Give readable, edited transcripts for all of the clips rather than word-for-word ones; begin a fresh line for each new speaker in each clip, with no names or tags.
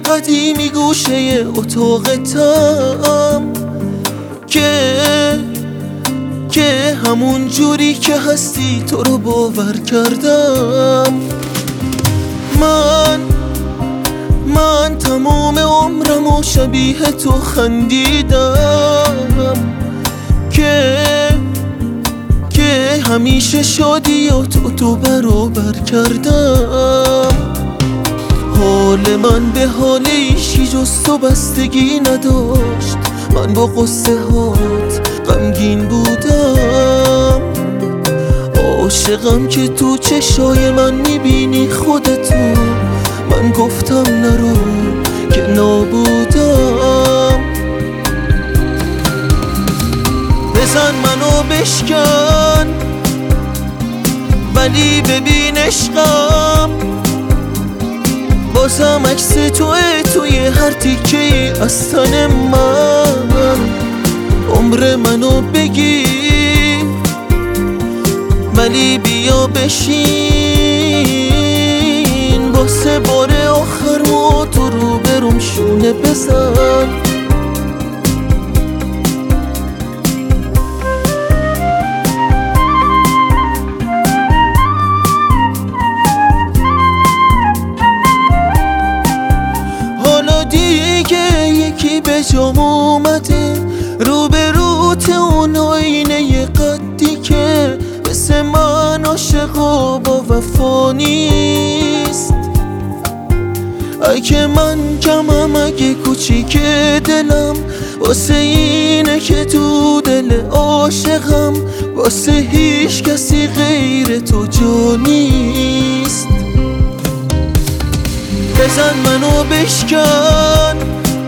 قدیمی گوشه اتاقتم که همون جوری که هستی تو رو باور کردم. من تمام عمرمو شبیه تو خندیدم که همیشه شادیاتو برابر کردم. حال من به حال ایشی جز تو بستگی نداشت، من با قصه هات غمگین بودم. عاشقم که تو چشای من میبینی خودتو، من گفتم نرو که نابودم. بزن منو بشکن ولی ببین عشقم، بازم عکس توی هر تیکه از تن من. عمر منو بگیر ولی بیا بشین، واسه بار آخر تو رو برم شونه بزن. حالا دیگه یکی به جام اومده، روبروت اون آینه قدی که مثل من عاشق و با وفا نیست. اگه من کمم، اگه کوچیک دلم، واسه اینه که تو دل عاشقم، واسه هیچ کسی غیر تو جا نیست. بزن منو بشکن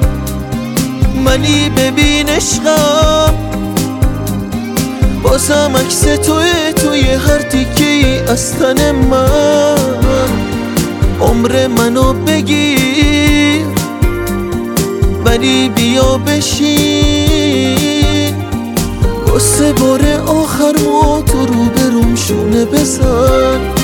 ولی ببین عشقم، بازم عکس توی هر تیکه از تن من. عمر منو بگیر ولی بیا بشین، واسه بار آخر تو رو برم شونه بزن.